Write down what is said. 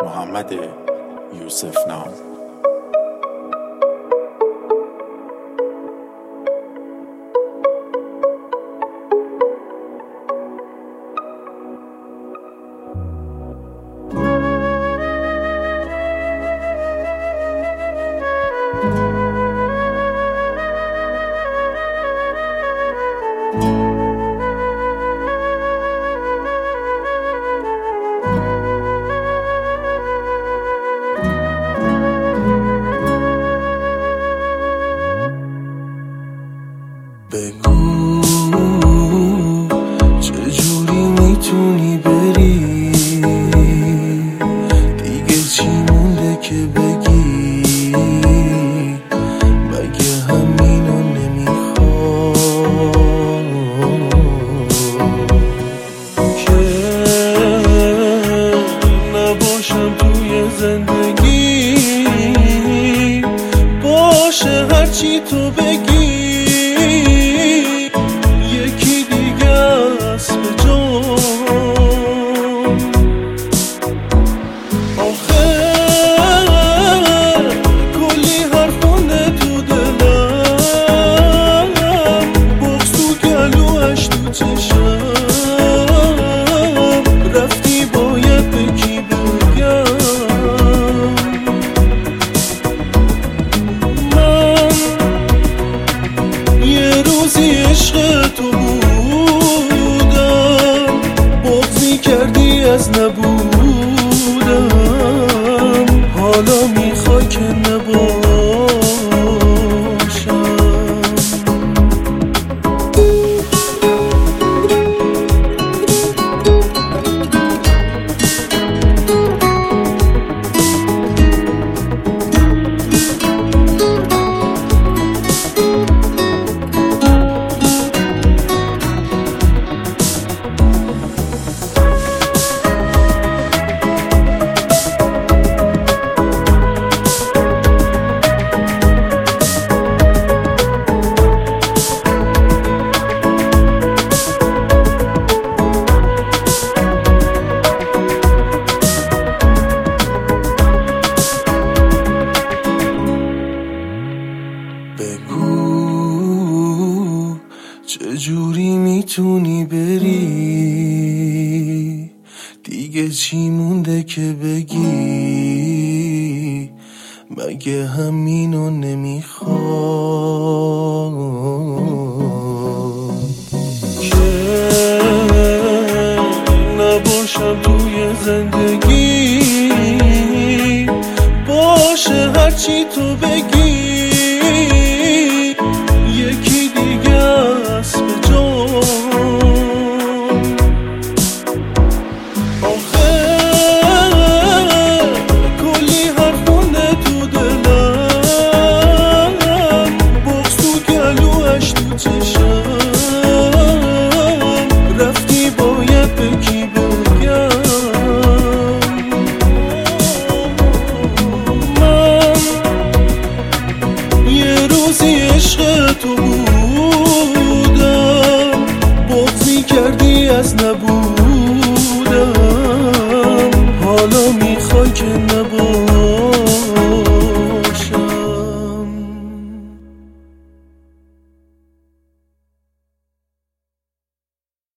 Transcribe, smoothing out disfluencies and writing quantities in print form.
محمد یوسف نام. بگو چجوری میتونی بری، دیگه چی مونده که بگی، مگه همینو نمیخوام که نباشم توی زندگی، باشه هرچی تو بگی، یکی دیگه است به جان. آخه کلی حرف مونده تو دلم، بغض تو گلوش تو چشم، رفتی باید به کی بگم. من یه روزی عشق تو بودم، بغضی کردی از نبودم، حالا میخوای که نباشم. بگو چجوری میتونی بری، دیگه چی مونده که بگی، مگه همینو نمیخوام که نباشم توی زندگی، باشه هرچی تو بگی، یکی دیگه است به جان. آخه کلی حرف مونده تو دلم، بغض تو گلوش تو چشم، رفتی باید به کی بگم. من یه روزی عشق تو بودم، بغضی کردی از نبود